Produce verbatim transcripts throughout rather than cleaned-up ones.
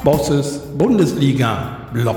Bosses Bundesliga-Blog.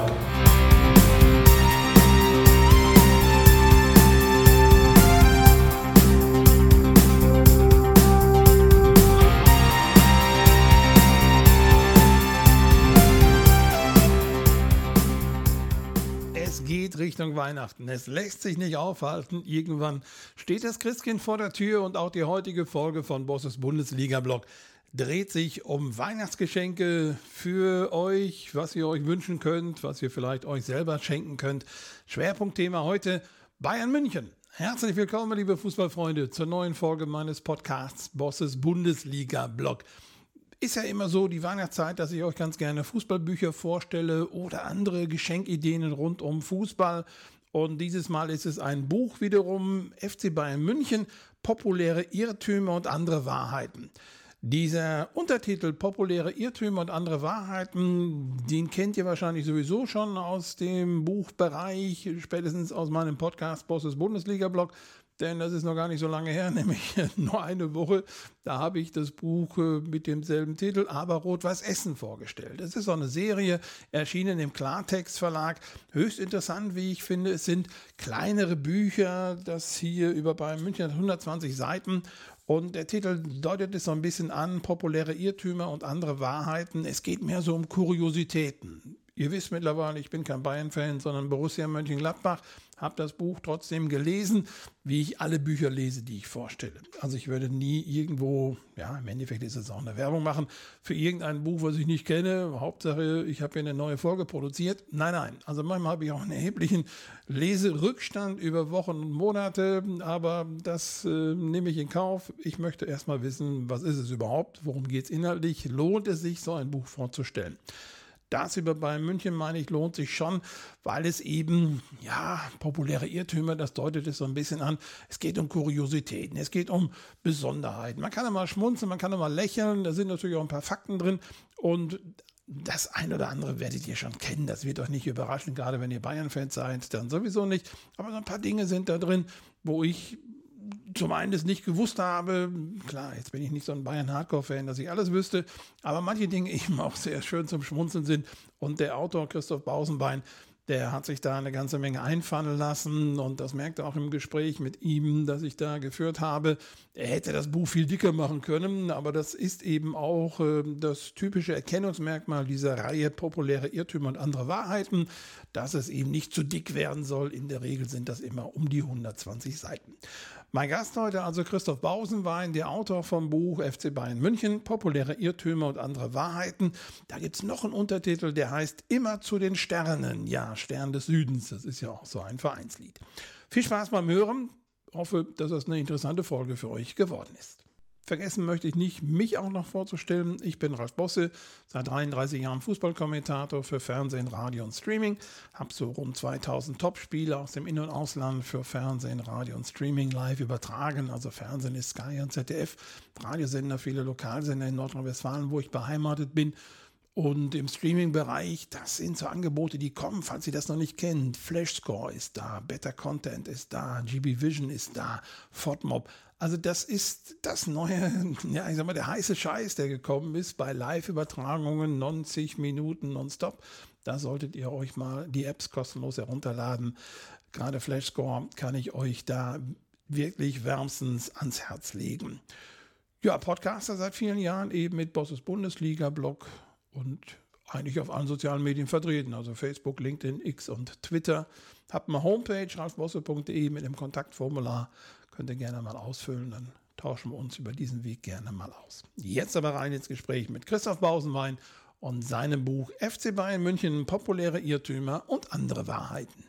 Es geht Richtung Weihnachten. Es lässt sich nicht aufhalten. Irgendwann steht das Christkind vor der Tür und auch die heutige Folge von Bosses Bundesliga-Blog dreht sich um Weihnachtsgeschenke für euch, was ihr euch wünschen könnt, was ihr vielleicht euch selber schenken könnt. Schwerpunktthema heute Bayern München. Herzlich willkommen, liebe Fußballfreunde, zur neuen Folge meines Podcasts Bosses Bundesliga-Blog. Ist ja immer so die Weihnachtszeit, dass ich euch ganz gerne Fußballbücher vorstelle oder andere Geschenkideen rund um Fußball. Und dieses Mal ist es ein Buch wiederum, F C Bayern München, populäre Irrtümer und andere Wahrheiten. Dieser Untertitel Populäre Irrtümer und andere Wahrheiten, den kennt ihr wahrscheinlich sowieso schon aus dem Buchbereich, spätestens aus meinem Podcast Bosses Bundesliga-Blog, denn das ist noch gar nicht so lange her, nämlich nur eine Woche. Da habe ich das Buch mit demselben Titel, aber Rot-Weiß Essen, vorgestellt. Es ist so eine Serie, erschienen im Klartext Verlag. Höchst interessant, wie ich finde. Es sind kleinere Bücher, das hier über Bayern München hat hundertzwanzig Seiten. Und der Titel deutet es so ein bisschen an, populäre Irrtümer und andere Wahrheiten. Es geht mehr so um Kuriositäten. Ihr wisst mittlerweile, ich bin kein Bayern-Fan, sondern Borussia Mönchengladbach. Habe das Buch trotzdem gelesen, wie ich alle Bücher lese, die ich vorstelle. Also ich würde nie irgendwo, ja, im Endeffekt ist es auch eine Werbung machen, für irgendein Buch, was ich nicht kenne. Hauptsache, ich habe hier eine neue Folge produziert. Nein, nein. Also manchmal habe ich auch einen erheblichen Leserückstand über Wochen und Monate, aber das äh, nehme ich in Kauf. Ich möchte erstmal wissen, was ist es überhaupt, worum geht es inhaltlich, lohnt es sich, so ein Buch vorzustellen. Das über Bayern München, meine ich, lohnt sich schon, weil es eben, ja, populäre Irrtümer, das deutet es so ein bisschen an. Es geht um Kuriositäten, es geht um Besonderheiten. Man kann ja mal schmunzeln, man kann ja mal lächeln, da sind natürlich auch ein paar Fakten drin und das ein oder andere werdet ihr schon kennen, das wird euch nicht überraschen, gerade wenn ihr Bayern-Fans seid, dann sowieso nicht. Aber so ein paar Dinge sind da drin, wo ich zum einen das nicht gewusst habe, klar, jetzt bin ich nicht so ein Bayern-Hardcore-Fan, dass ich alles wüsste, aber manche Dinge eben auch sehr schön zum Schmunzeln sind. Und der Autor Christoph Bausenbein, der hat sich da eine ganze Menge einfallen lassen und das merkt er auch im Gespräch mit ihm, das ich da geführt habe. Er hätte das Buch viel dicker machen können, aber das ist eben auch äh, das typische Erkennungsmerkmal dieser Reihe populäre Irrtümer und andere Wahrheiten, dass es eben nicht zu dick werden soll. In der Regel sind das immer um die hundertzwanzig Seiten. Mein Gast heute also Christoph Bausenbein, der Autor vom Buch F C Bayern München, populäre Irrtümer und andere Wahrheiten. Da gibt es noch einen Untertitel, der heißt Immer zu den Sternen. Ja, Stern des Südens, das ist ja auch so ein Vereinslied. Viel Spaß beim Hören. Hoffe, dass das eine interessante Folge für euch geworden ist. Vergessen möchte ich nicht, mich auch noch vorzustellen. Ich bin Ralf Bosse, seit dreiunddreißig Jahren Fußballkommentator für Fernsehen, Radio und Streaming. Habe so rund zweitausend Topspiele aus dem In- und Ausland für Fernsehen, Radio und Streaming live übertragen. Also Fernsehen ist Sky und Z D F, Radiosender, viele Lokalsender in Nordrhein-Westfalen, wo ich beheimatet bin. Und im Streaming-Bereich, das sind so Angebote, die kommen, falls ihr das noch nicht kennt. Flashscore ist da, Better Content ist da, G B Vision ist da, FODMOB. Also das ist das neue, ja, ich sag mal, der heiße Scheiß, der gekommen ist bei Live-Übertragungen, neunzig Minuten nonstop. Da solltet ihr euch mal die Apps kostenlos herunterladen. Gerade Flashscore kann ich euch da wirklich wärmstens ans Herz legen. Ja, Podcaster seit vielen Jahren eben mit Bosses Bundesliga-Blog und eigentlich auf allen sozialen Medien vertreten, also Facebook, LinkedIn, X und Twitter. Habt eine Homepage, ralfbosse punkt de mit dem Kontaktformular. Könnt ihr gerne mal ausfüllen, dann tauschen wir uns über diesen Weg gerne mal aus. Jetzt aber rein ins Gespräch mit Christoph Bausenbein und seinem Buch F C Bayern München, populäre Irrtümer und andere Wahrheiten.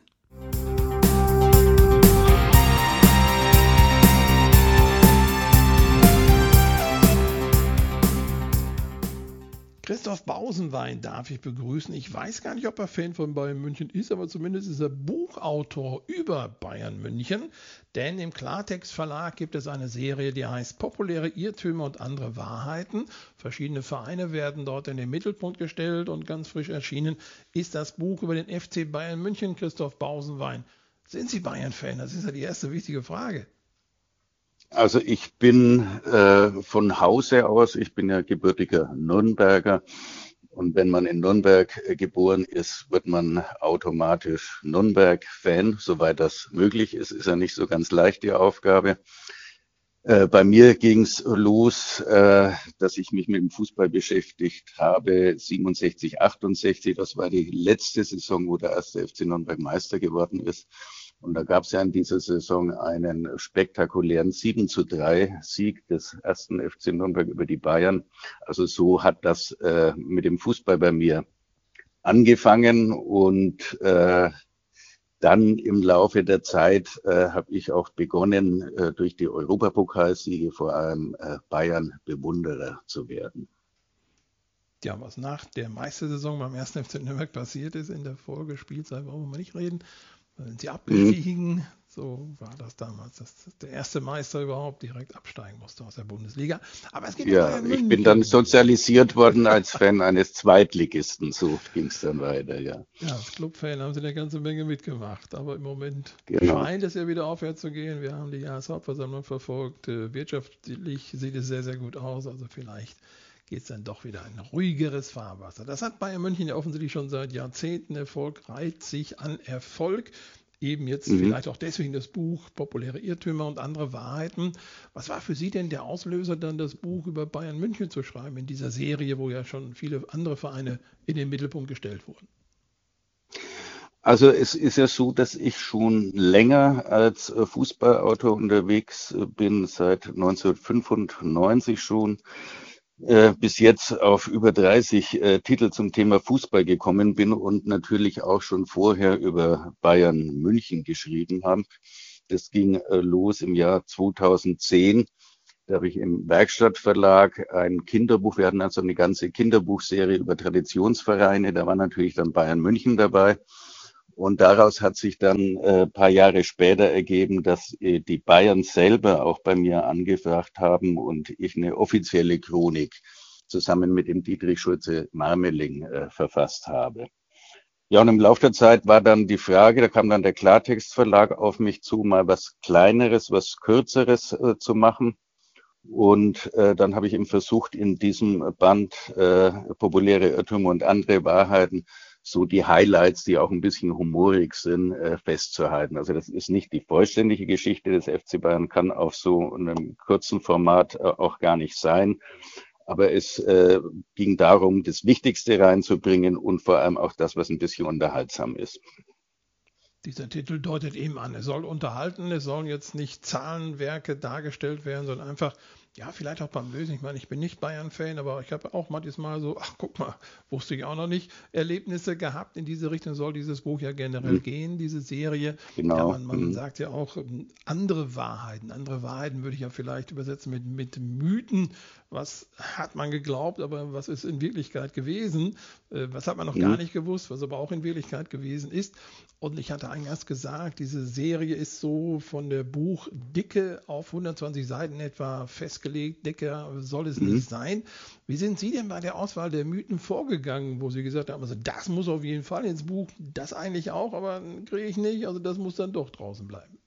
Christoph Bausenbein darf ich begrüßen. Ich weiß gar nicht, ob er Fan von Bayern München ist, aber zumindest ist er Buchautor über Bayern München. Denn im Klartext Verlag gibt es eine Serie, die heißt Populäre Irrtümer und andere Wahrheiten. Verschiedene Vereine werden dort in den Mittelpunkt gestellt und ganz frisch erschienen ist das Buch über den F C Bayern München. Christoph Bausenbein, sind Sie Bayern-Fan? Das ist ja die erste wichtige Frage. Also ich bin äh, von Hause aus, ich bin ja gebürtiger Nürnberger Und wenn man in Nürnberg äh, geboren ist, wird man automatisch Nürnberg-Fan, soweit das möglich ist. Ist ja nicht so ganz leicht, die Aufgabe. Äh, bei mir ging es los, äh, dass ich mich mit dem Fußball beschäftigt habe, siebenundsechzig, achtundsechzig. Das war die letzte Saison, wo der erste F C Nürnberg Meister geworden ist. Und da gab es ja in dieser Saison einen spektakulären sieben zu drei Sieg des ersten F C Nürnberg über die Bayern. Also so hat das äh, mit dem Fußball bei mir angefangen und äh, dann im Laufe der Zeit äh, habe ich auch begonnen, äh, durch die Europapokalsiege vor allem äh, Bayern-Bewunderer zu werden. Ja, was nach der Meistersaison beim ersten F C Nürnberg passiert ist in der Folgespielzeit, wollen wir nicht reden. Da sind sie abgestiegen. Mhm. So war das damals, dass der erste Meister überhaupt direkt absteigen musste aus der Bundesliga. Aber es geht ja, Bayern ich bin dann sozialisiert worden als Fan eines Zweitligisten. So ging es dann weiter, ja. Ja, als Clubfan haben sie eine ganze Menge mitgemacht. Aber im Moment genau. scheint es ja wieder aufwärts zu gehen. Wir haben die Jahreshauptversammlung verfolgt. Wirtschaftlich sieht es sehr, sehr gut aus. Also vielleicht geht es dann doch wieder ein ruhigeres Fahrwasser. Das hat Bayern München ja offensichtlich schon seit Jahrzehnten Erfolg, reiht sich an Erfolg. Eben jetzt mhm. vielleicht auch deswegen das Buch Populäre Irrtümer und andere Wahrheiten. Was war für Sie denn der Auslöser, dann das Buch über Bayern München zu schreiben, in dieser Serie, wo ja schon viele andere Vereine in den Mittelpunkt gestellt wurden? Also es ist ja so, dass ich schon länger als Fußballautor unterwegs bin, seit neunzehnhundertfünfundneunzig schon. Äh, bis jetzt auf über dreißig äh, Titel zum Thema Fußball gekommen bin und natürlich auch schon vorher über Bayern München geschrieben habe. Das ging äh, los im Jahr zweitausendzehn. Da habe ich im Werkstattverlag ein Kinderbuch, wir hatten also eine ganze Kinderbuchserie über Traditionsvereine, da war natürlich dann Bayern München dabei. Und daraus hat sich dann äh, ein paar Jahre später ergeben, dass äh, die Bayern selber auch bei mir angefragt haben und ich eine offizielle Chronik zusammen mit dem Dietrich Schulze-Marmeling äh, verfasst habe. Ja, und im Laufe der Zeit war dann die Frage, da kam dann der Klartext-Verlag auf mich zu, mal was Kleineres, was Kürzeres äh, zu machen. Und äh, dann habe ich eben versucht, in diesem Band äh, Populäre Irrtümer und andere Wahrheiten so die Highlights, die auch ein bisschen humorig sind, äh, festzuhalten. Also das ist nicht die vollständige Geschichte des F C Bayern, kann auf so einem kurzen Format äh, auch gar nicht sein. Aber es äh, ging darum, das Wichtigste reinzubringen und vor allem auch das, was ein bisschen unterhaltsam ist. Dieser Titel deutet eben an, es soll unterhalten, es sollen jetzt nicht Zahlenwerke dargestellt werden, sondern einfach, ja, vielleicht auch beim Lösen. Ich meine, ich bin nicht Bayern-Fan, aber ich habe auch manchmal so, ach guck mal, wusste ich auch noch nicht, Erlebnisse gehabt. In diese Richtung soll dieses Buch ja generell mhm. gehen, diese Serie. Genau. Ja, man, man mhm. sagt ja auch andere Wahrheiten. Andere Wahrheiten würde ich ja vielleicht übersetzen mit, mit Mythen. Was hat man geglaubt, aber was ist in Wirklichkeit gewesen? Was hat man noch mhm. gar nicht gewusst, was aber auch in Wirklichkeit gewesen ist. Und ich hatte eingangs gesagt, diese Serie ist so von der Buchdicke auf hundertzwanzig Seiten etwa festgelegt. Dicker soll es mhm. nicht sein. Wie sind Sie denn bei der Auswahl der Mythen vorgegangen, wo Sie gesagt haben, also das muss auf jeden Fall ins Buch, das eigentlich auch, aber kriege ich nicht, also das muss dann doch draußen bleiben?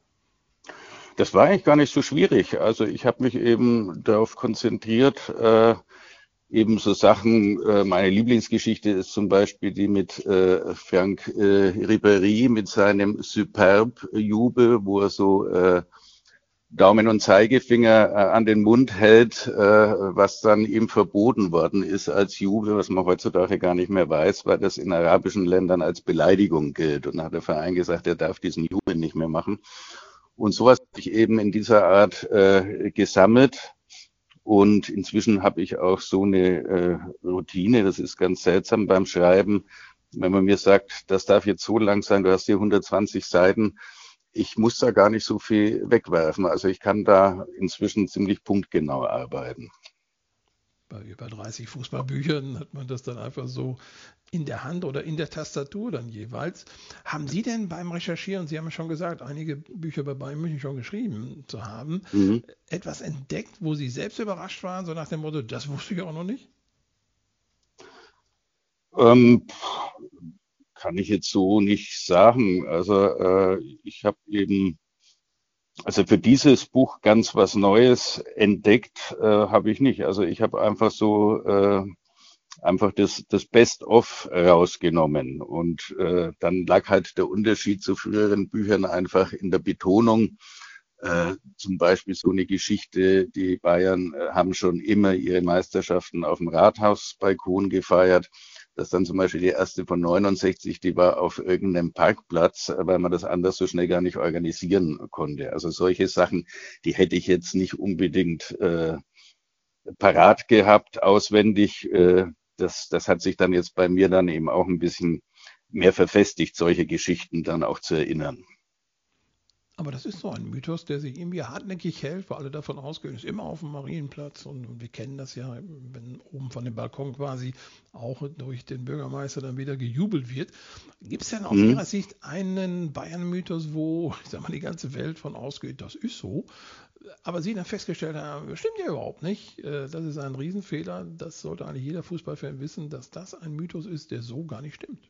Das war eigentlich gar nicht so schwierig. Also ich habe mich eben darauf konzentriert, äh, eben so Sachen, äh, meine Lieblingsgeschichte ist zum Beispiel die mit äh, Franck äh, Ribéry mit seinem Superb-Jubel, wo er so äh, Daumen und Zeigefinger äh, an den Mund hält, äh, was dann ihm verboten worden ist als Jubel, was man heutzutage gar nicht mehr weiß, weil das in arabischen Ländern als Beleidigung gilt. Und da hat der Verein gesagt, er darf diesen Jubel nicht mehr machen. Und sowas habe ich eben in dieser Art äh, gesammelt. Und inzwischen habe ich auch so eine äh, Routine, das ist ganz seltsam beim Schreiben, wenn man mir sagt, das darf jetzt so lang sein, du hast hier hundertzwanzig Seiten, ich muss da gar nicht so viel wegwerfen. Also ich kann da inzwischen ziemlich punktgenau arbeiten. Bei über dreißig Fußballbüchern hat man das dann einfach so in der Hand oder in der Tastatur dann jeweils. Haben Sie denn beim Recherchieren, Sie haben ja schon gesagt, einige Bücher bei Bayern München schon geschrieben zu haben, mhm. etwas entdeckt, wo Sie selbst überrascht waren, so nach dem Motto, das wusste ich auch noch nicht? Ähm, kann ich jetzt so nicht sagen. Also äh, ich habe eben, also für dieses Buch ganz was Neues entdeckt, äh, habe ich nicht. Also ich habe einfach so äh, einfach das, das Best-of rausgenommen. Und äh, dann lag halt der Unterschied zu früheren Büchern einfach in der Betonung. Äh, zum Beispiel so eine Geschichte, die Bayern äh, haben schon immer ihre Meisterschaften auf dem Rathausbalkon gefeiert. Das dann zum Beispiel die erste von neunundsechzig, die war auf irgendeinem Parkplatz, äh, weil man das anders so schnell gar nicht organisieren konnte. Also solche Sachen, die hätte ich jetzt nicht unbedingt äh, parat gehabt, auswendig. Äh, das, das hat sich dann jetzt bei mir dann eben auch ein bisschen mehr verfestigt, solche Geschichten dann auch zu erinnern. Aber das ist so ein Mythos, der sich irgendwie hartnäckig hält, weil alle davon ausgehen, ist immer auf dem Marienplatz und, und wir kennen das ja, wenn oben von dem Balkon quasi auch durch den Bürgermeister dann wieder gejubelt wird. Gibt es denn aus Mhm. Ihrer Sicht einen Bayern-Mythos, wo, ich sag mal, die ganze Welt von ausgeht, das ist so, aber Sie dann festgestellt haben, das stimmt ja überhaupt nicht, äh, das ist ein Riesenfehler, das sollte eigentlich jeder Fußballfan wissen, dass das ein Mythos ist, der so gar nicht stimmt.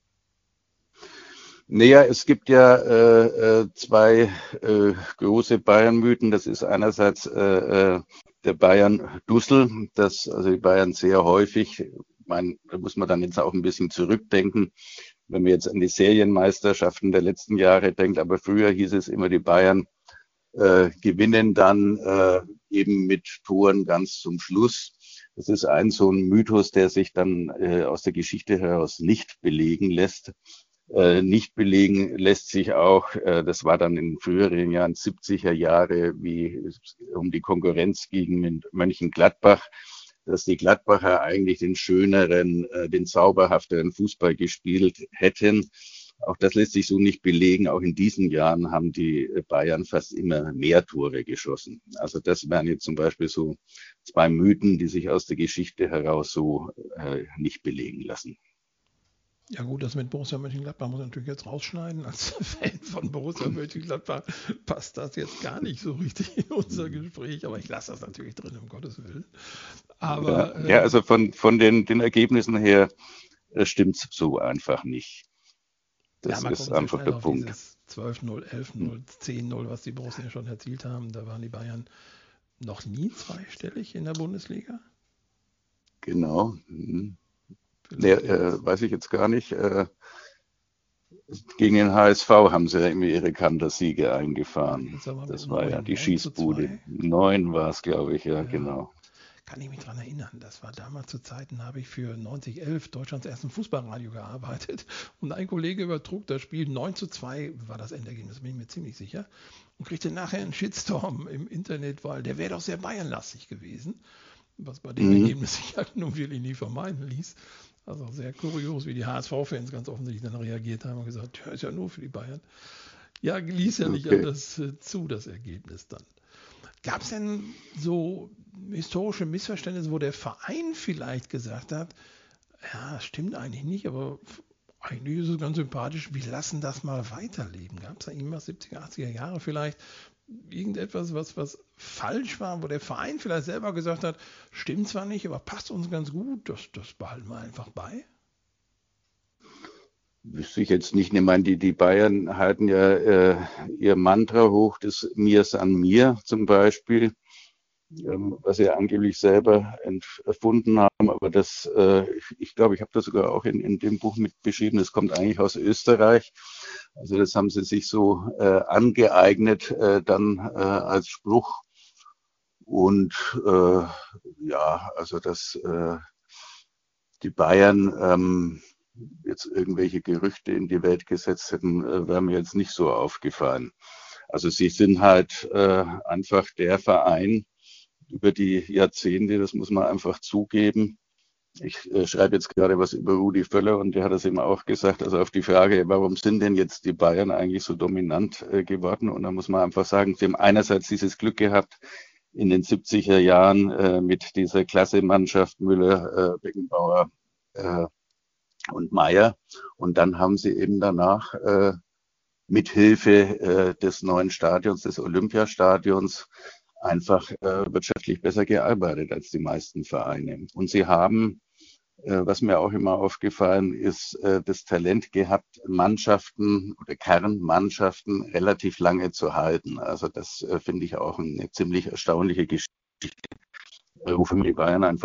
Naja, es gibt ja äh, äh, zwei äh, große Bayern-Mythen. Das ist einerseits äh, äh, der Bayern-Dussel, dass also die Bayern sehr häufig, ich meine, da muss man dann jetzt auch ein bisschen zurückdenken, wenn man jetzt an die Serienmeisterschaften der letzten Jahre denkt, aber früher hieß es immer, die Bayern äh, gewinnen dann äh, eben mit Toren ganz zum Schluss. Das ist ein so ein Mythos, der sich dann äh, aus der Geschichte heraus nicht belegen lässt. Äh, nicht belegen lässt sich auch, äh, das war dann in früheren Jahren siebziger Jahre, wie es um die Konkurrenz ging mit Mönchengladbach, dass die Gladbacher eigentlich den schöneren, äh, den zauberhafteren Fußball gespielt hätten. Auch das lässt sich so nicht belegen. Auch in diesen Jahren haben die Bayern fast immer mehr Tore geschossen. Also das wären jetzt zum Beispiel so zwei Mythen, die sich aus der Geschichte heraus so äh, nicht belegen lassen. Ja gut, das mit Borussia Mönchengladbach muss ich natürlich jetzt rausschneiden. Als Fan von Borussia Mönchengladbach passt das jetzt gar nicht so richtig in unser Gespräch, aber ich lasse das natürlich drin, um Gottes Willen. Ja, Aber ja, äh, also von, von den, den Ergebnissen her äh, stimmt's so einfach nicht. ja, Das man ist kommt sehr einfach schnell der auf Punkt. dieses zwölf null, elf null, zehn null, was die Borussen ja schon erzielt haben. Da waren die Bayern noch nie zweistellig in der Bundesliga. Genau. Mhm. Nee, Vielleicht äh, jetzt, weiß ich jetzt gar nicht. Äh, gegen den H S V haben sie ja immer ihre Kantersiege eingefahren. jetzt aber mit Das war ja neun, die neun zu Schießbude. zwei. Neun war es, glaube ich, ja, Ja, genau. kann ich mich dran erinnern. Das war damals zu Zeiten, habe ich für neunzig elf Deutschlands ersten Fußballradio gearbeitet und ein Kollege übertrug das Spiel neun zu zwei war das Endergebnis, bin ich mir ziemlich sicher, und kriegte nachher einen Shitstorm im Internet, weil der wäre doch sehr bayernlastig gewesen, was bei dem Mhm. Ergebnis sich halt nun wirklich nie vermeiden ließ. Also sehr kurios, wie die H S V-Fans ganz offensichtlich dann reagiert haben und gesagt, ja, ist ja nur für die Bayern. Ja, ließ ja nicht Okay. anders äh, zu, das Ergebnis dann. Gab es denn so historische Missverständnisse, wo der Verein vielleicht gesagt hat, ja, stimmt eigentlich nicht, aber eigentlich ist es ganz sympathisch, wir lassen das mal weiterleben. Gab es da irgendwas siebziger, achtziger Jahre vielleicht irgendetwas, was, was falsch war, wo der Verein vielleicht selber gesagt hat, stimmt zwar nicht, aber passt uns ganz gut, das, das behalten wir einfach bei? Wüsste ich jetzt nicht. Ich meine, die, die Bayern halten ja äh, ihr Mantra hoch, das Mir san mir zum Beispiel, ähm, was sie angeblich selber erfunden haben. Aber das, äh, ich, ich glaube, ich habe das sogar auch in, in dem Buch mit beschrieben. Das kommt eigentlich aus Österreich. Also das haben sie sich so äh, angeeignet, äh, dann äh, als Spruch. Und äh, ja, also dass äh, die Bayern ähm, jetzt irgendwelche Gerüchte in die Welt gesetzt hätten, äh, wäre mir jetzt nicht so aufgefallen. Also sie sind halt äh, einfach der Verein über die Jahrzehnte, das muss man einfach zugeben. Ich äh, schreibe jetzt gerade was über Rudi Völler und der hat das eben auch gesagt. Also auf die Frage, warum sind denn jetzt die Bayern eigentlich so dominant äh, geworden? Und da muss man einfach sagen, sie haben einerseits dieses Glück gehabt in den siebziger Jahren äh, mit dieser Klasse-Mannschaft Müller, äh, Beckenbauer äh, und Meier. Und dann haben sie eben danach äh, mit Hilfe äh, des neuen Stadions, des Olympiastadions, einfach äh, wirtschaftlich besser gearbeitet als die meisten Vereine. Und sie haben, äh, was mir auch immer aufgefallen ist, äh, das Talent gehabt, Mannschaften oder Kernmannschaften relativ lange zu halten. Also das äh, finde ich auch eine ziemlich erstaunliche Geschichte, äh, wofür man die Bayern einfach lobt.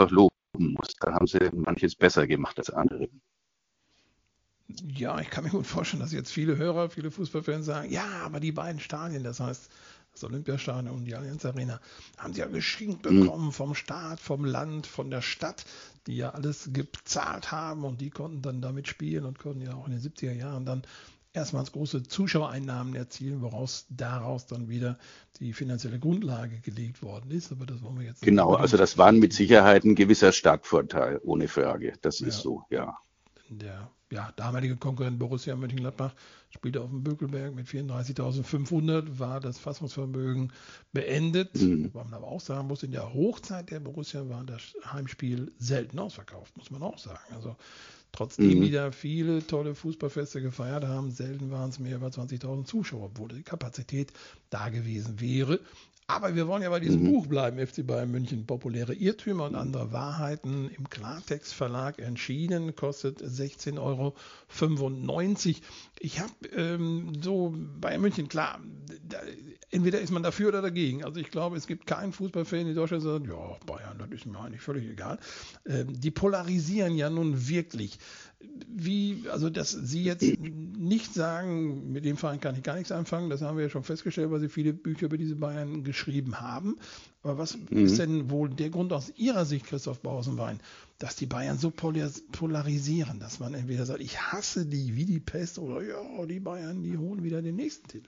muss. Da haben sie manches besser gemacht als andere. Ja, ich kann mir gut vorstellen, dass jetzt viele Hörer, viele Fußballfans sagen, ja, aber die beiden Stadien, das heißt das Olympiastadion und die Allianz Arena, haben sie ja geschenkt Mhm. bekommen vom Staat, vom Land, von der Stadt, die ja alles gezahlt haben und die konnten dann damit spielen und konnten ja auch in den siebziger Jahren dann erstmals große Zuschauereinnahmen erzielen, woraus daraus dann wieder die finanzielle Grundlage gelegt worden ist. Aber das wollen wir jetzt nicht Genau, also unbedingt das war mit vertiefen. Sicherheit ein gewisser Startvorteil, ohne Frage. Das ist Ja, so, ja. der ja, damalige Konkurrent Borussia Mönchengladbach spielte auf dem Bökelberg mit vierunddreißigtausendfünfhundert, war das Fassungsvermögen beendet. Mhm. Wobei man aber auch sagen muss, in der Hochzeit der Borussia war das Heimspiel selten ausverkauft, muss man auch sagen. Also trotzdem die Mhm. da viele tolle Fußballfeste gefeiert haben, selten waren es mehr als zwanzigtausend Zuschauer, obwohl die Kapazität da gewesen wäre. Aber wir wollen ja bei diesem Mhm. Buch bleiben, F C Bayern München, populäre Irrtümer und andere Wahrheiten, im Klartext Verlag erschienen, kostet sechzehn Euro fünfundneunzig. Ich habe ähm, so Bayern München, klar, da, entweder ist man dafür oder dagegen. Also ich glaube, es gibt keinen Fußballfan in Deutschland, der sagt, ja, Bayern, das ist mir eigentlich völlig egal. Ähm, die polarisieren ja nun wirklich. Wie, also dass Sie jetzt nicht sagen, mit dem Verein kann ich gar nichts anfangen, das haben wir ja schon festgestellt, weil Sie viele Bücher über diese Bayern geschrieben haben. Aber was ist Mhm. denn wohl der Grund aus Ihrer Sicht, Christoph Bausenwein, dass die Bayern so polarisieren, dass man entweder sagt, ich hasse die wie die Pest oder ja, die Bayern, die holen wieder den nächsten Titel.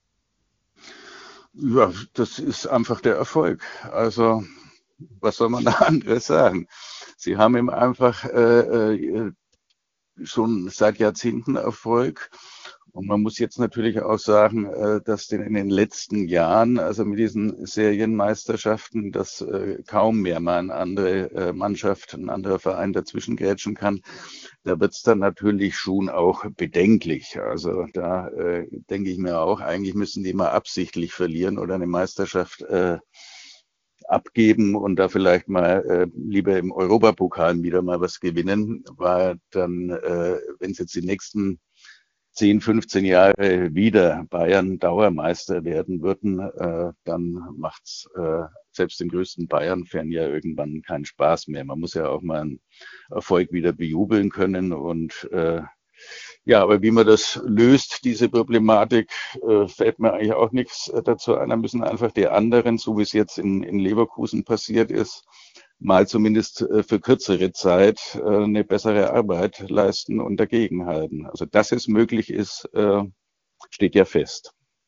Ja, das ist einfach der Erfolg. Also, was soll man da anderes sagen? Sie haben ihm einfach äh, äh, schon seit Jahrzehnten Erfolg. Und man muss jetzt natürlich auch sagen, äh, dass den in den letzten Jahren, also mit diesen Serienmeisterschaften, dass äh, kaum mehr mal eine andere äh, Mannschaft, ein anderer Verein dazwischen grätschen kann. Da wird es dann natürlich schon auch bedenklich. Also da äh, denke ich mir auch, eigentlich müssen die mal absichtlich verlieren oder eine Meisterschaft äh, abgeben und da vielleicht mal äh, lieber im Europapokal wieder mal was gewinnen, weil dann, äh, wenn es jetzt die nächsten zehn, fünfzehn Jahre wieder Bayern Dauermeister werden würden, äh, dann macht's äh, selbst den größten Bayern-Fan ja irgendwann keinen Spaß mehr. Man muss ja auch mal einen Erfolg wieder bejubeln können und äh, ja, aber wie man das löst, diese Problematik, äh, fällt mir eigentlich auch nichts äh, dazu ein. Da müssen einfach die anderen, so wie es jetzt in, in Leverkusen passiert ist, mal zumindest äh, für kürzere Zeit äh, eine bessere Arbeit leisten und dagegenhalten. Also, dass es möglich ist, äh, steht ja fest.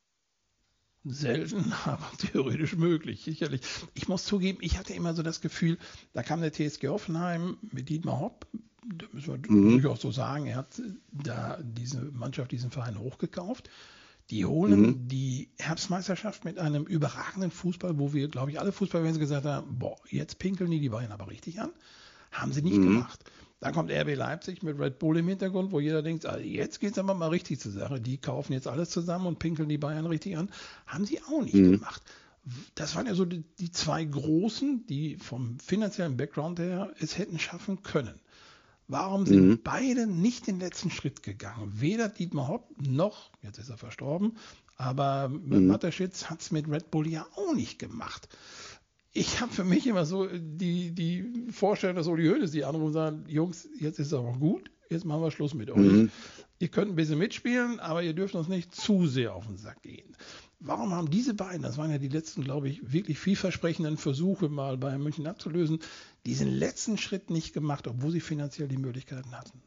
Selten, aber theoretisch möglich, sicherlich. Ich muss zugeben, ich hatte immer so das Gefühl, da kam der T S G Hoffenheim mit Dietmar Hopp, da müssen wir Mhm, durchaus so sagen, er hat da diese Mannschaft, diesen Verein hochgekauft. Die mhm, holen die Herbstmeisterschaft mit einem überragenden Fußball, wo wir, glaube ich, alle Fußballfans gesagt haben, boah, jetzt pinkeln die die Bayern aber richtig an. Haben sie nicht mhm, gemacht. Dann kommt R B Leipzig mit Red Bull im Hintergrund, wo jeder denkt, also jetzt geht es aber mal richtig zur Sache. Die kaufen jetzt alles zusammen und pinkeln die Bayern richtig an. Haben sie auch nicht mhm, gemacht. Das waren ja so die, die zwei Großen, die vom finanziellen Background her es hätten schaffen können. Warum mhm, sind beide nicht den letzten Schritt gegangen? Weder Dietmar Hopp noch, jetzt ist er verstorben, aber mhm. Mateschitz hat es mit Red Bull ja auch nicht gemacht. Ich habe für mich immer so die, die Vorstellung, dass Uli Hoeneß die anrufen und sagen, Jungs, jetzt ist es aber gut, jetzt machen wir Schluss mit euch. Mhm. Ihr könnt ein bisschen mitspielen, aber ihr dürft uns nicht zu sehr auf den Sack gehen. Warum haben diese beiden, das waren ja die letzten, glaube ich, wirklich vielversprechenden Versuche, mal Bayern München abzulösen, diesen letzten Schritt nicht gemacht, obwohl sie finanziell die Möglichkeiten hatten?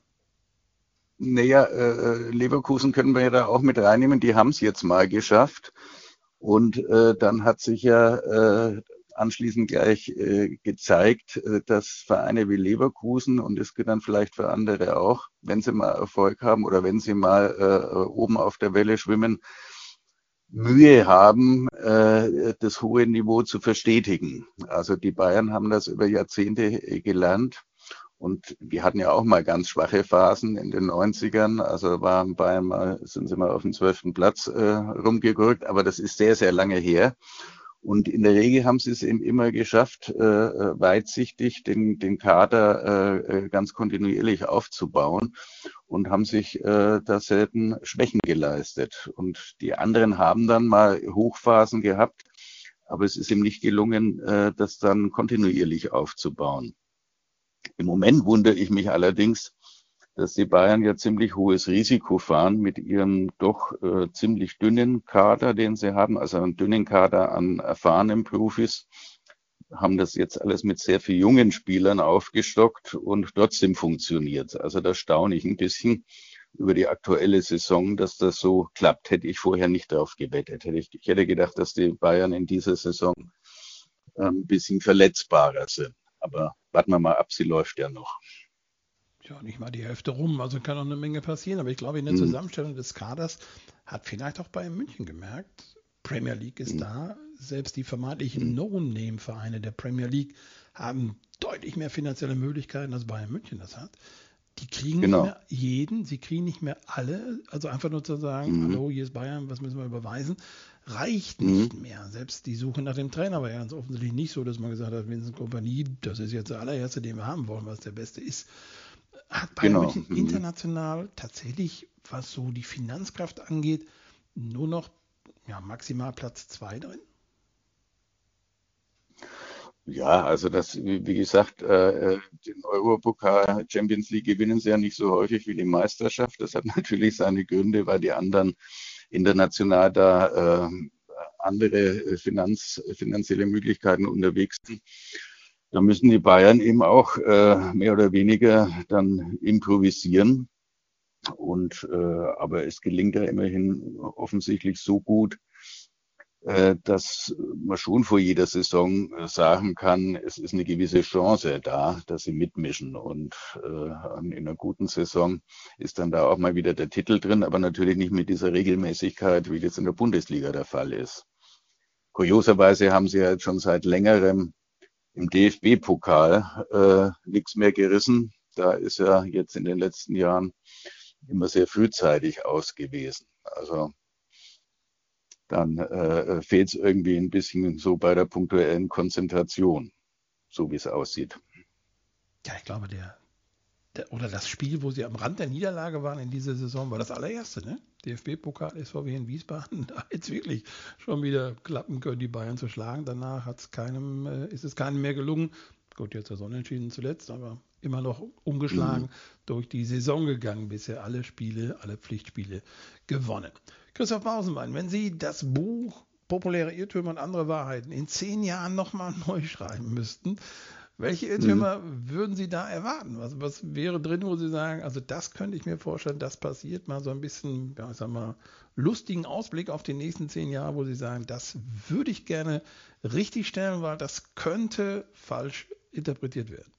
Naja, äh, Leverkusen können wir ja da auch mit reinnehmen. Die haben es jetzt mal geschafft. Und äh, dann hat sich ja äh, anschließend gleich äh, gezeigt, äh, dass Vereine wie Leverkusen, und das gilt dann vielleicht für andere auch, wenn sie mal Erfolg haben oder wenn sie mal äh, oben auf der Welle schwimmen, Mühe haben, äh, das hohe Niveau zu verstetigen. Also die Bayern haben das über Jahrzehnte äh, gelernt. Und die hatten ja auch mal ganz schwache Phasen in den Neunzigern. Also waren Bayern mal, sind sie mal auf dem zwölften Platz äh, rumgegurkt, aber das ist sehr, sehr lange her. Und in der Regel haben sie es eben immer geschafft, äh, äh, weitsichtig den, den Kader äh, äh, ganz kontinuierlich aufzubauen und haben sich äh, da selten Schwächen geleistet. Und die anderen haben dann mal Hochphasen gehabt, aber es ist ihm nicht gelungen, äh, das dann kontinuierlich aufzubauen. Im Moment wundere ich mich allerdings, dass die Bayern ja ziemlich hohes Risiko fahren mit ihrem doch äh, ziemlich dünnen Kader, den sie haben, also einen dünnen Kader an erfahrenen Profis, haben das jetzt alles mit sehr vielen jungen Spielern aufgestockt und trotzdem funktioniert. Also da staune ich ein bisschen über die aktuelle Saison, dass das so klappt. Hätte ich vorher nicht drauf gewettet. Hätte ich, ich hätte gedacht, dass die Bayern in dieser Saison äh, ein bisschen verletzbarer sind. Aber warten wir mal ab, sie läuft ja noch. Ja, nicht mal die Hälfte rum, also kann auch eine Menge passieren. Aber ich glaube, in der Hm, Zusammenstellung des Kaders hat vielleicht auch Bayern München gemerkt, Premier League ist hm, da. Selbst die hm. vermeintlichen No-Name-Vereine der Premier League haben deutlich mehr finanzielle Möglichkeiten, als Bayern München das hat. Die kriegen nicht Genau. mehr jeden, sie kriegen nicht mehr alle. Also einfach nur zu sagen, Hm, hallo, hier ist Bayern, was müssen wir überweisen, reicht hm, nicht mehr. Selbst die Suche nach dem Trainer war ja ganz offensichtlich nicht so, dass man gesagt hat, Vincent Kompanie, das ist jetzt der allererste, den wir haben wollen, was der Beste ist. Hat Bayern genau. München Hm. international tatsächlich, was so die Finanzkraft angeht, nur noch ja, maximal Platz zwei drin? Ja, also das, wie, wie gesagt, äh, äh, den Europokal Champions League gewinnen sie ja nicht so häufig wie die Meisterschaft. Das hat natürlich seine Gründe, weil die anderen international da äh, andere äh, Finanz, finanzielle Möglichkeiten unterwegs sind. Da müssen die Bayern eben auch äh, mehr oder weniger dann improvisieren. Und äh, aber es gelingt ja immerhin offensichtlich so gut, äh, dass man schon vor jeder Saison äh, sagen kann, es ist eine gewisse Chance da, dass sie mitmischen. Und äh, in einer guten Saison ist dann da auch mal wieder der Titel drin, aber natürlich nicht mit dieser Regelmäßigkeit, wie das in der Bundesliga der Fall ist. Kurioserweise haben sie ja jetzt schon seit längerem im D F B-Pokal äh, nichts mehr gerissen. Da ist ja jetzt in den letzten Jahren immer sehr frühzeitig aus gewesen. Also dann äh, fehlt es irgendwie ein bisschen so bei der punktuellen Konzentration, so wie es aussieht. Ja, ich glaube, der, der, oder das Spiel, wo sie am Rand der Niederlage waren in dieser Saison, war das allererste, ne? D F B-Pokal, S V W in Wiesbaden, da jetzt wirklich schon wieder klappen können, die Bayern zu schlagen. Danach hat's keinem, äh, ist es keinem mehr gelungen. Gut, jetzt das Unentschieden zuletzt, aber immer noch Mhm. ungeschlagen durch die Saison gegangen, bisher alle Spiele, alle Pflichtspiele gewonnen. Christoph Pausenbein, wenn Sie das Buch Populäre Irrtümer und andere Wahrheiten in zehn Jahren nochmal neu schreiben müssten, welche Mhm. Irrtümer würden Sie da erwarten? Was, was wäre drin, wo Sie sagen, also das könnte ich mir vorstellen, das passiert, mal so ein bisschen, ja, ich sag mal, lustigen Ausblick auf die nächsten zehn Jahre, wo Sie sagen, das würde ich gerne richtig stellen, weil das könnte falsch interpretiert werden.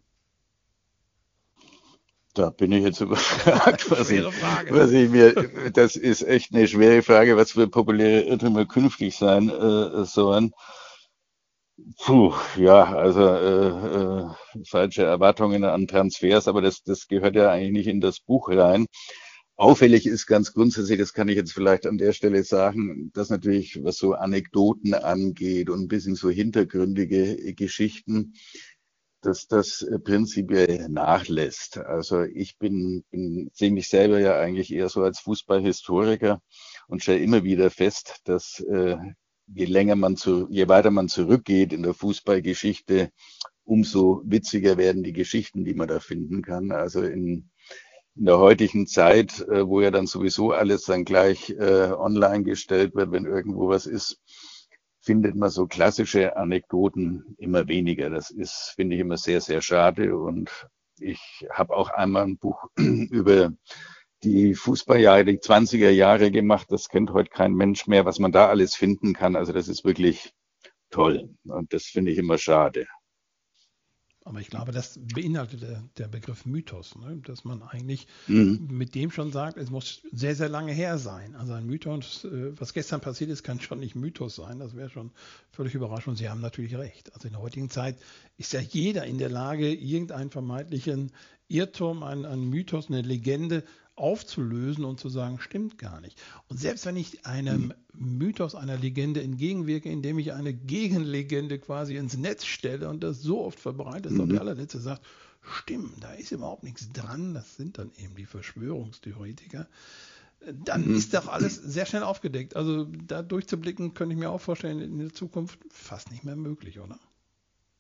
Da bin ich jetzt überfragt, was ich, Schwere Frage, was ne? ich mir, das ist echt eine schwere Frage, was für populäre Irrtümer künftig sein äh, sollen. Puh, ja, also äh, äh, falsche Erwartungen an Transfers, aber das, das gehört ja eigentlich nicht in das Buch rein. Auffällig ist ganz grundsätzlich, das kann ich jetzt vielleicht an der Stelle sagen, dass natürlich, was so Anekdoten angeht und ein bisschen so hintergründige Geschichten, dass das äh, prinzipiell nachlässt. Also ich bin, bin sehe mich selber ja eigentlich eher so als Fußballhistoriker und stelle immer wieder fest, dass äh, je länger man zu, je weiter man zurückgeht in der Fußballgeschichte, umso witziger werden die Geschichten, die man da finden kann. Also in in der heutigen Zeit, äh, wo ja dann sowieso alles dann gleich äh, online gestellt wird, wenn irgendwo was ist, findet man so klassische Anekdoten immer weniger. Das ist, finde ich, immer sehr, sehr schade. Und ich habe auch einmal ein Buch über die Fußballjahre, die zwanziger Jahre gemacht. Das kennt heute kein Mensch mehr, was man da alles finden kann. Also das ist wirklich toll. Und das finde ich immer schade. Aber ich glaube, das beinhaltet der, der Begriff Mythos, ne? Dass man eigentlich Mhm. mit dem schon sagt, es muss sehr, sehr lange her sein. Also ein Mythos, äh, was gestern passiert ist, kann schon nicht Mythos sein. Das wäre schon völlig überraschend. Und Sie haben natürlich recht. Also in der heutigen Zeit ist ja jeder in der Lage, irgendeinen vermeintlichen Irrtum, einen, einen Mythos, eine Legende aufzulösen und zu sagen, stimmt gar nicht. Und selbst wenn ich einem Mythos, einer Legende entgegenwirke, indem ich eine Gegenlegende quasi ins Netz stelle und das so oft verbreite, dass auch Mhm. der allerletzte sagt, stimmt, da ist überhaupt nichts dran, das sind dann eben die Verschwörungstheoretiker, dann ist doch Mhm. alles sehr schnell aufgedeckt. Also da durchzublicken, könnte ich mir auch vorstellen, in der Zukunft fast nicht mehr möglich, oder?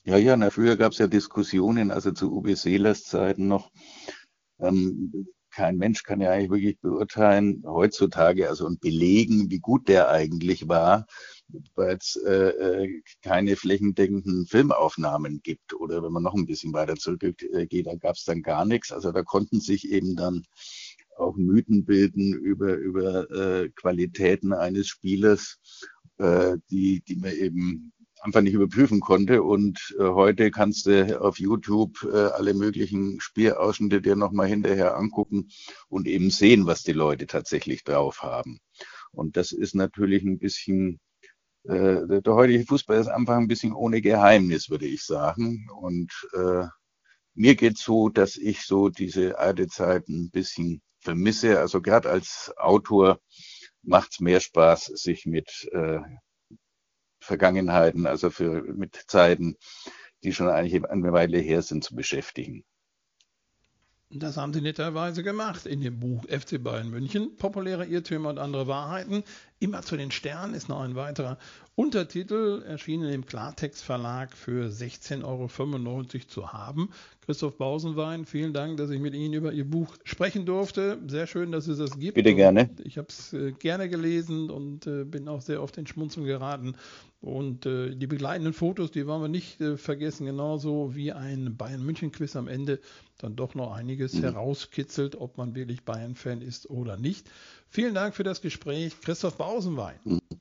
Ja, ja, na, früher gab es ja Diskussionen, also zu Uwe Seelers Zeiten noch. Ähm, kein Mensch kann ja eigentlich wirklich beurteilen, heutzutage, also und belegen, wie gut der eigentlich war, weil es äh, äh, keine flächendeckenden Filmaufnahmen gibt. Oder wenn man noch ein bisschen weiter zurückgeht, da gab es dann gar nichts. Also da konnten sich eben dann auch Mythen bilden über, über äh, Qualitäten eines Spielers, äh, die, die man eben einfach nicht überprüfen konnte. Und äh, heute kannst du auf YouTube äh, alle möglichen Spielausschnitte dir nochmal hinterher angucken und eben sehen, was die Leute tatsächlich drauf haben. Und das ist natürlich ein bisschen, äh, der, der heutige Fußball ist einfach ein bisschen ohne Geheimnis, würde ich sagen. Und äh, mir geht's so, dass ich so diese alte Zeit ein bisschen vermisse. Also gerade als Autor macht's mehr Spaß, sich mit äh, Vergangenheiten, also für, mit Zeiten, die schon eigentlich eine Weile her sind, zu beschäftigen. Das haben sie netterweise gemacht in dem Buch F C Bayern München, populäre Irrtümer und andere Wahrheiten. Immer zu den Sternen ist noch ein weiterer Untertitel, erschienen im Klartext Verlag für sechzehn Euro fünfundneunzig zu haben. Christoph Bausenwein, vielen Dank, dass ich mit Ihnen über Ihr Buch sprechen durfte. Sehr schön, dass es das gibt. Bitte Und gerne. ich habe es äh, gerne gelesen und äh, bin auch sehr oft ins Schmunzeln geraten. Und äh, die begleitenden Fotos, die wollen wir nicht äh, vergessen, genauso wie ein Bayern-München-Quiz am Ende dann doch noch einiges Mhm. herauskitzelt, ob man wirklich Bayern-Fan ist oder nicht. Vielen Dank für das Gespräch, Christoph Bausenwein.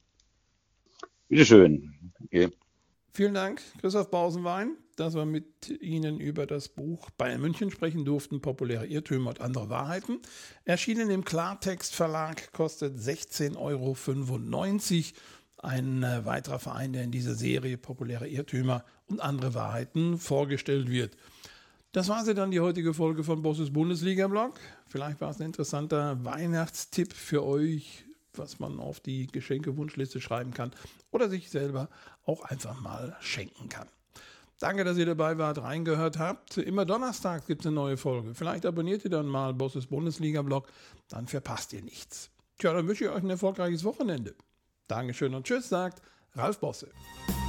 Bitteschön. Okay. Vielen Dank, Christoph Bausenwein, dass wir mit Ihnen über das Buch Bayern München sprechen durften, populäre Irrtümer und andere Wahrheiten. Erschienen im Klartext Verlag, kostet sechzehn Euro fünfundneunzig. Ein äh, weiterer Verein, der in dieser Serie populäre Irrtümer und andere Wahrheiten vorgestellt wird. Das war sie dann, die heutige Folge von Bosses Bundesliga-Blog. Vielleicht war es ein interessanter Weihnachtstipp für euch, was man auf die Geschenke-Wunschliste schreiben kann oder sich selber auch einfach mal schenken kann. Danke, dass ihr dabei wart, reingehört habt. Immer donnerstags gibt es eine neue Folge. Vielleicht abonniert ihr dann mal Bosses Bundesliga-Blog, dann verpasst ihr nichts. Tja, dann wünsche ich euch ein erfolgreiches Wochenende. Dankeschön und tschüss, sagt Ralf Bosse.